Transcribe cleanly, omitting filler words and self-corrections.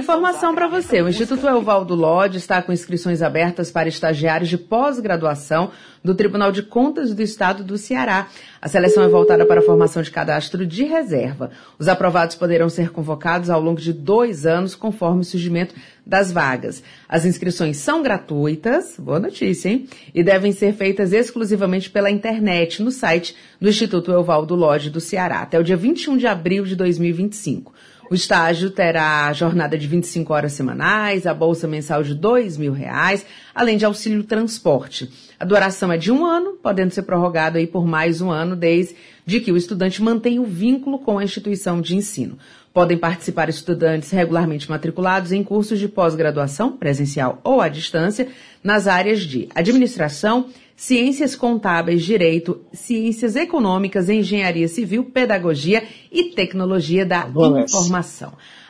informação para você. O Instituto Evaldo Lodge está com inscrições abertas para estagiários de pós-graduação do Tribunal de Contas do Estado do Ceará. A seleção é voltada para a formação de cadastro de reserva. Os aprovados poderão ser convocados ao longo de 2 anos, conforme o surgimento das vagas. As inscrições são gratuitas, boa notícia, hein? E devem ser feitas exclusivamente pela internet, no site do Instituto Evaldo Lodge do Ceará, até o dia 21 de abril de 2025. O estágio terá jornada de 25 horas semanais, a bolsa mensal de R$2.000, além de auxílio transporte. A duração é de 1 ano, podendo ser prorrogado aí por mais 1 ano, desde que o estudante mantenha o vínculo com a instituição de ensino. Podem participar estudantes regularmente matriculados em cursos de pós-graduação, presencial ou à distância, nas áreas de administração, ciências contábeis, direito, ciências econômicas, engenharia civil, pedagogia e tecnologia da informação.